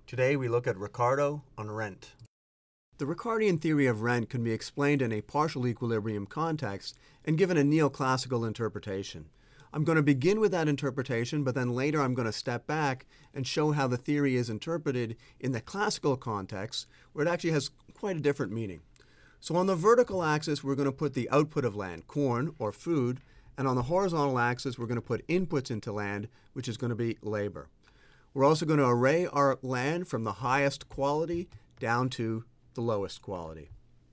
Today we look at Ricardo on rent. The Ricardian theory of rent can be explained in a partial equilibrium context and given a neoclassical interpretation. I'm going to begin with that interpretation, but then later I'm going to step back and show how the theory is interpreted in the classical context, where it actually has quite a different meaning. So on the vertical axis, we're going to put the output of land, corn or food, and on the horizontal axis, we're going to put inputs into land, which is going to be labor. We're also going to array our land from the highest quality down to the lowest quality.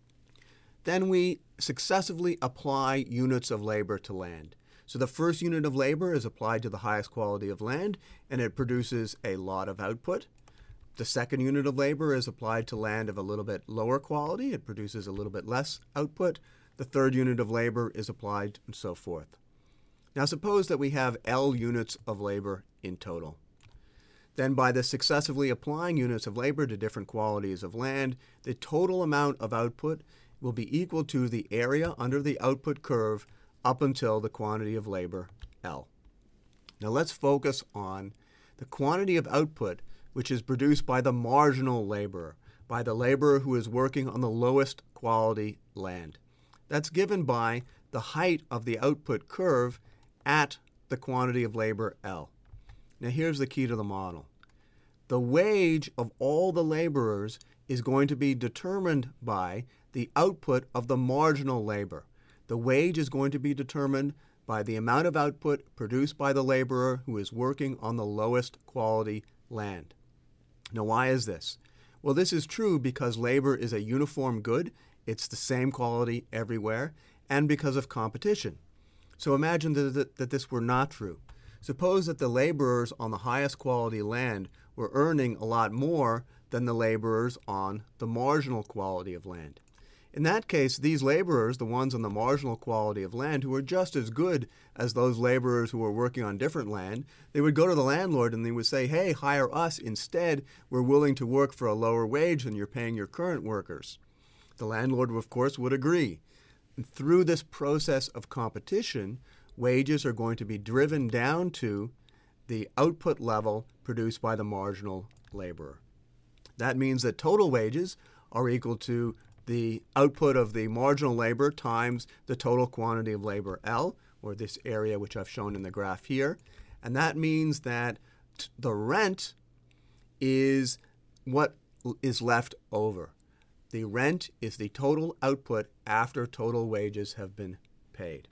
Then we successively apply units of labor to land. So the first unit of labor is applied to the highest quality of land, and it produces a lot of output. The second unit of labor is applied to land of a little bit lower quality. It produces a little bit less output. The third unit of labor is applied, and so forth. Now suppose that we have L units of labor in total. Then by the successively applying units of labor to different qualities of land, the total amount of output will be equal to the area under the output curve up until the quantity of labor, L. Now let's focus on the quantity of output which is produced by the marginal laborer, by the laborer who is working on the lowest quality land. That's given by the height of the output curve at the quantity of labor, L. Now here's the key to the model. The wage of all the laborers is going to be determined by the output of the marginal labor. The wage is going to be determined by the amount of output produced by the laborer who is working on the lowest quality land. Now why is this? Well, this is true because labor is a uniform good. It's the same quality everywhere, and because of competition. So imagine that this were not true. Suppose that the laborers on the highest quality land were earning a lot more than the laborers on the marginal quality of land. In that case, these laborers, the ones on the marginal quality of land who were just as good as those laborers who were working on different land, they would go to the landlord and they would say, hey, hire us instead. We're willing to work for a lower wage than you're paying your current workers. The landlord, of course, would agree. And through this process of competition, wages are going to be driven down to the output level produced by the marginal laborer. That means that total wages are equal to the output of the marginal labor times the total quantity of labor, L, or this area which I've shown in the graph here. And that means that the rent is what is left over. The rent is the total output after total wages have been paid.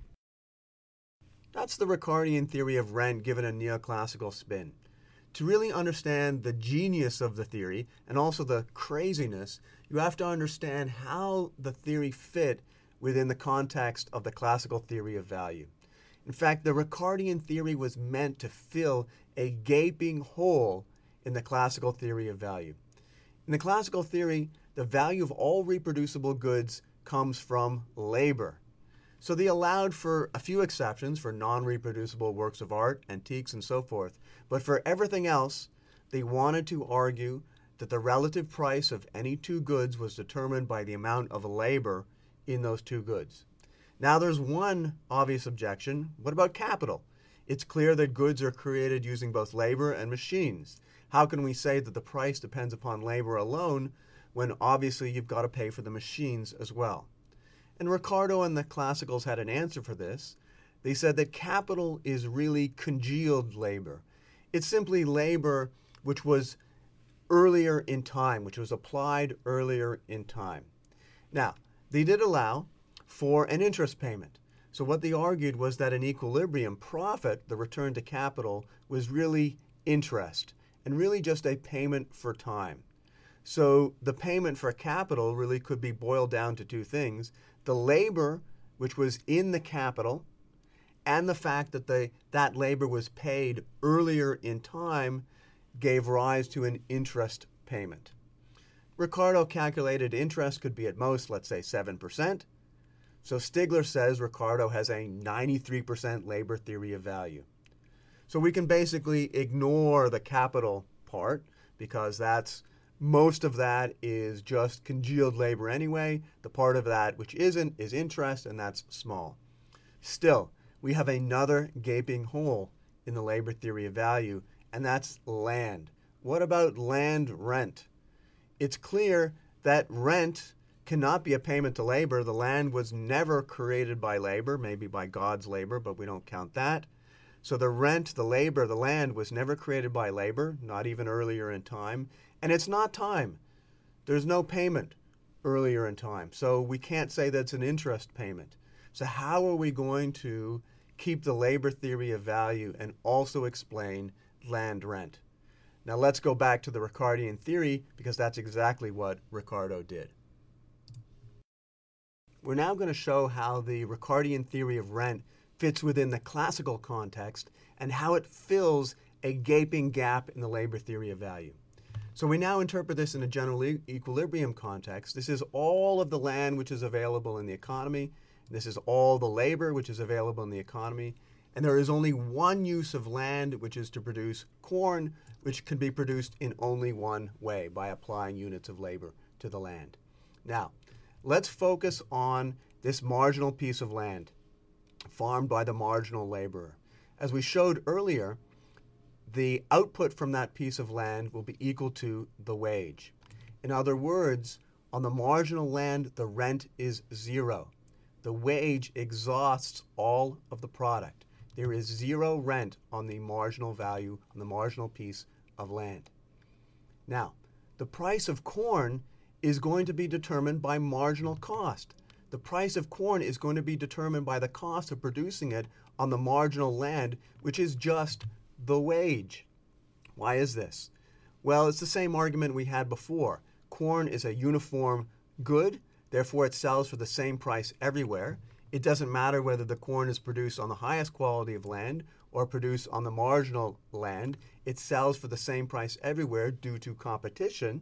That's the Ricardian theory of rent given a neoclassical spin. To really understand the genius of the theory and also the craziness, you have to understand how the theory fit within the context of the classical theory of value. In fact, the Ricardian theory was meant to fill a gaping hole in the classical theory of value. In the classical theory, the value of all reproducible goods comes from labor. So they allowed for a few exceptions for non-reproducible works of art, antiques, and so forth. But for everything else, they wanted to argue that the relative price of any two goods was determined by the amount of labor in those two goods. Now there's one obvious objection. What about capital? It's clear that goods are created using both labor and machines. How can we say that the price depends upon labor alone when obviously you've got to pay for the machines as well? And Ricardo and the classicals had an answer for this. They said that capital is really congealed labor. It's simply labor which was earlier in time, which was applied earlier in time. Now, they did allow for an interest payment. So what they argued was that in equilibrium, profit, the return to capital, was really interest and really just a payment for time. So the payment for capital really could be boiled down to two things. The labor, which was in the capital, and the fact that that labor was paid earlier in time gave rise to an interest payment. Ricardo calculated interest could be at most, let's say, 7%. So Stigler says Ricardo has a 93% labor theory of value. So we can basically ignore the capital part because most of that is just congealed labor anyway. The part of that which isn't is interest, and that's small. Still, we have another gaping hole in the labor theory of value, and that's land. What about land rent? It's clear that rent cannot be a payment to labor. The land was never created by labor, maybe by God's labor, but we don't count that. So the rent, the labor, the land was never created by labor, not even earlier in time. And it's not time. There's no payment earlier in time. So we can't say that's an interest payment. So how are we going to keep the labor theory of value and also explain land rent? Now let's go back to the Ricardian theory, because that's exactly what Ricardo did. We're now going to show how the Ricardian theory of rent fits within the classical context and how it fills a gaping gap in the labor theory of value. So we now interpret this in a general equilibrium context. This is all of the land which is available in the economy. This is all the labor which is available in the economy. And there is only one use of land, which is to produce corn, which can be produced in only one way, by applying units of labor to the land. Now, let's focus on this marginal piece of land farmed by the marginal laborer. As we showed earlier, the output from that piece of land will be equal to the wage. In other words, on the marginal land, the rent is zero. The wage exhausts all of the product. There is zero rent on the marginal value, on the marginal piece of land. Now, the price of corn is going to be determined by marginal cost. The price of corn is going to be determined by the cost of producing it on the marginal land, which is just the wage. Why is this? Well, it's the same argument we had before. Corn is a uniform good, therefore it sells for the same price everywhere. It doesn't matter whether the corn is produced on the highest quality of land or produced on the marginal land. It sells for the same price everywhere due to competition.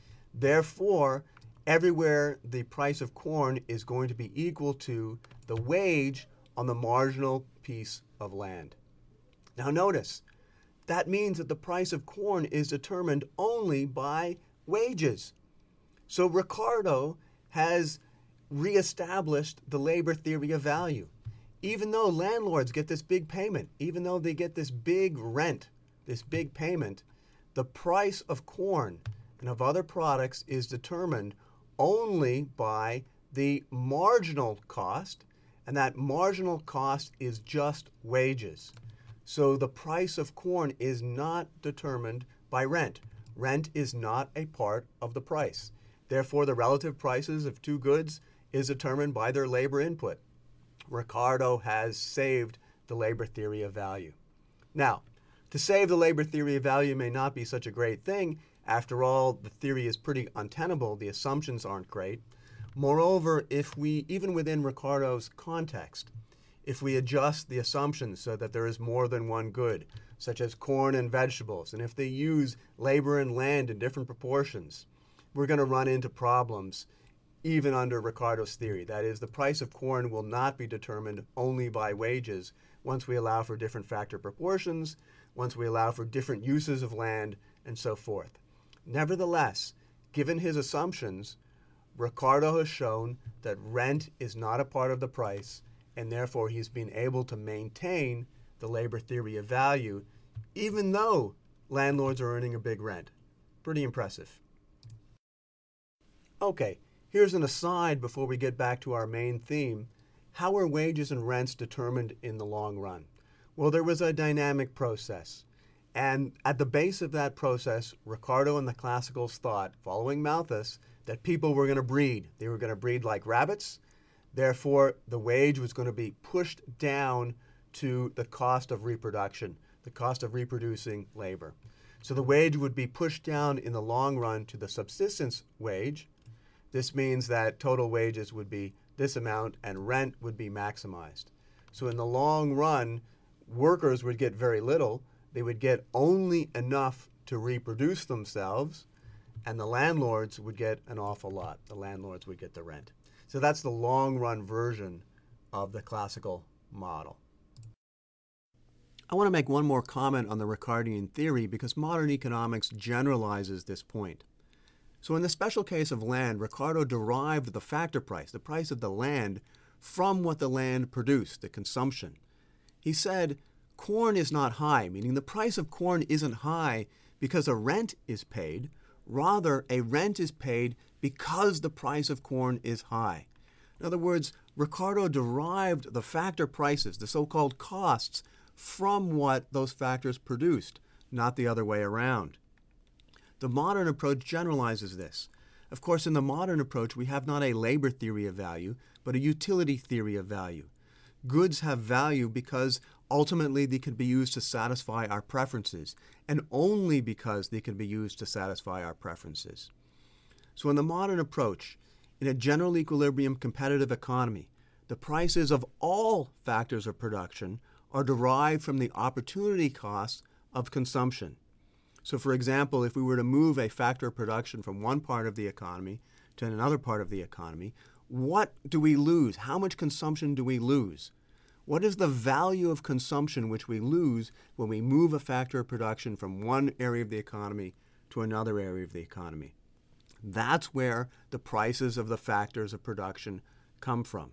Therefore, everywhere the price of corn is going to be equal to the wage on the marginal piece of land. Now notice, that means that the price of corn is determined only by wages. So Ricardo has reestablished the labor theory of value. Even though landlords get this big payment, even though they get this big rent, this big payment, the price of corn and of other products is determined only by the marginal cost, and that marginal cost is just wages. So the price of corn is not determined by rent. Rent is not a part of the price. Therefore, the relative prices of two goods is determined by their labor input. Ricardo has saved the labor theory of value. Now, to save the labor theory of value may not be such a great thing. After all, the theory is pretty untenable. The assumptions aren't great. Moreover, if we, even within Ricardo's context, if we adjust the assumptions so that there is more than one good, such as corn and vegetables, and if they use labor and land in different proportions, we're going to run into problems even under Ricardo's theory. That is, the price of corn will not be determined only by wages once we allow for different factor proportions, once we allow for different uses of land, and so forth. Nevertheless, given his assumptions, Ricardo has shown that rent is not a part of the price, and therefore he's been able to maintain the labor theory of value, even though landlords are earning a big rent. Pretty impressive. Okay, here's an aside before we get back to our main theme. How are wages and rents determined in the long run? Well, there was a dynamic process. And at the base of that process, Ricardo and the classicals thought, following Malthus, that people were going to breed. They were going to breed like rabbits. Therefore, the wage was going to be pushed down to the cost of reproduction, the cost of reproducing labor. So the wage would be pushed down in the long run to the subsistence wage. This means that total wages would be this amount and rent would be maximized. So in the long run, workers would get very little. They would get only enough to reproduce themselves, and the landlords would get an awful lot. The landlords would get the rent. So that's the long-run version of the classical model. I want to make one more comment on the Ricardian theory because modern economics generalizes this point. So in the special case of land, Ricardo derived the factor price, the price of the land, from what the land produced, the consumption. He said, corn is not high, meaning the price of corn isn't high because a rent is paid. Rather, a rent is paid because the price of corn is high. In other words, Ricardo derived the factor prices, the so-called costs, from what those factors produced, not the other way around. The modern approach generalizes this. Of course, in the modern approach, we have not a labor theory of value, but a utility theory of value. Goods have value because ultimately they can be used to satisfy our preferences, and only because they can be used to satisfy our preferences. So in the modern approach, in a general equilibrium competitive economy, the prices of all factors of production are derived from the opportunity cost of consumption. So for example, if we were to move a factor of production from one part of the economy to another part of the economy, what do we lose? How much consumption do we lose? What is the value of consumption which we lose when we move a factor of production from one area of the economy to another area of the economy? That's where the prices of the factors of production come from.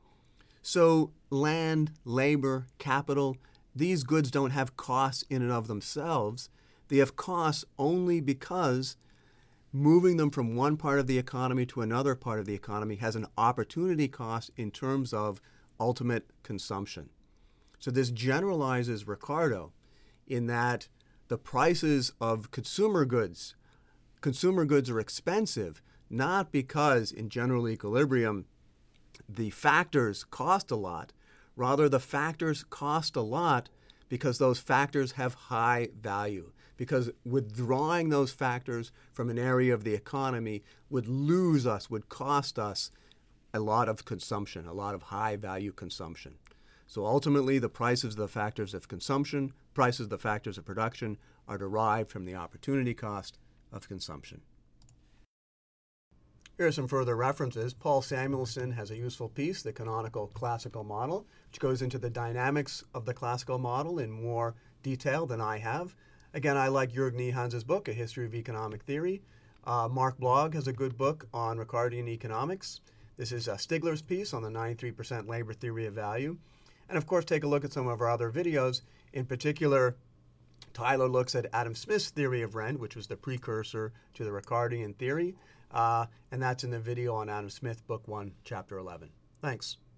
So land, labor, capital, these goods don't have costs in and of themselves. They have costs only because moving them from one part of the economy to another part of the economy has an opportunity cost in terms of ultimate consumption. So this generalizes Ricardo in that the prices of consumer goods are expensive not because in general equilibrium the factors cost a lot. Rather, the factors cost a lot because those factors have high value. Because withdrawing those factors from an area of the economy would cost us a lot of consumption, a lot of high value consumption. So ultimately, the prices of the factors of consumption, prices of the factors of production are derived from the opportunity cost of consumption. Here are some further references. Paul Samuelson has a useful piece, The Canonical Classical Model, which goes into the dynamics of the classical model in more detail than I have. Again, I like Jörg Niehans's book, A History of Economic Theory. Mark Blogg has a good book on Ricardian economics. This is Stigler's piece on the 93% labor theory of value. And of course, take a look at some of our other videos. In particular, Tyler looks at Adam Smith's theory of rent, which was the precursor to the Ricardian theory. And that's in the video on Adam Smith, Book 1, Chapter 11. Thanks.